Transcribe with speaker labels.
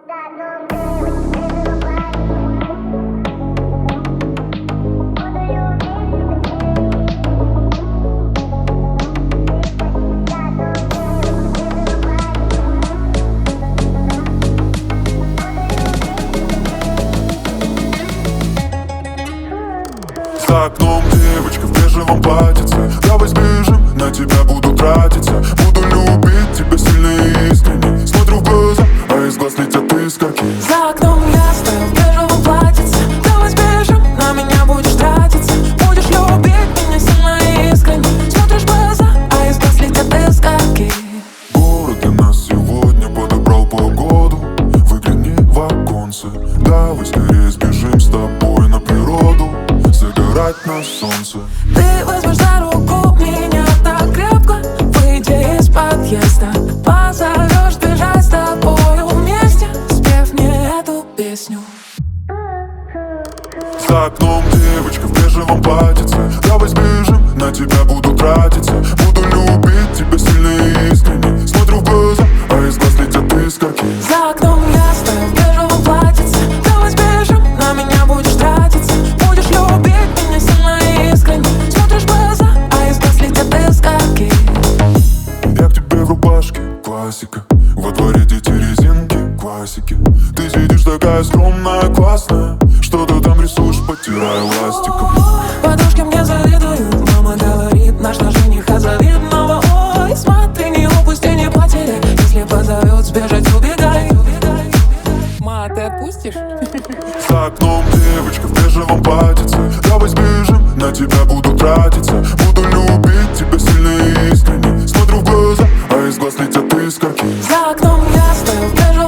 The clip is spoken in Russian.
Speaker 1: За окном девочка в бежевом платьице. Давай сбежим, на тебя буду тратиться. Буду любить тебя сильно и искренне. Смотрю в глаза, а из глаз летят искорки.
Speaker 2: За окном я стою в бежевом платьице. Давай сбежим, на меня будешь тратиться. Будешь любить меня сильно и искренне. Смотришь в глаза, а из глаз летят искорки.
Speaker 1: Город для нас сегодня подобрал погоду. Выгляни в оконце. Давай скорее сбежим с тобой на природу, загорать на солнце.
Speaker 2: Ты возьмешь за руку меня так крепко, выйдя из подъезда. Позовешь бежать с тобою вместе, спев мне эту песню.
Speaker 1: За окном девочка в бежевом платьице. Давай сбежим, на тебя буду тратиться. Буду любить тебя сильно и искренне. Смотрю в глаза, а из глаз летят искорки.
Speaker 2: За окном я стою в бежевом платьице. Давай сбежим, на меня будешь тратиться. Будешь любить меня сильно и искренне. Смотришь в глаза, а из глаз летят искорки.
Speaker 1: Я к тебе в рубашке, классика. Во дворе дети резинки, классики. Ты сидишь такая скромная, классная. Что ты там рисуешь, потирая ластиком.
Speaker 2: Подружки мне завидуют. Мама говорит, наш жених завидного. Ой, смотри, не упусти, не потеряй. Если позовет, сбежать, убегай. Ма, ты отпустишь?
Speaker 1: За окном девочка в бежевом платьице. Давай сбежим, на тебя буду тратиться. Буду любить тебя сильно и искренне. Смотрю в глаза, а из глаз летят искорки.
Speaker 2: За окном я стою в бежевом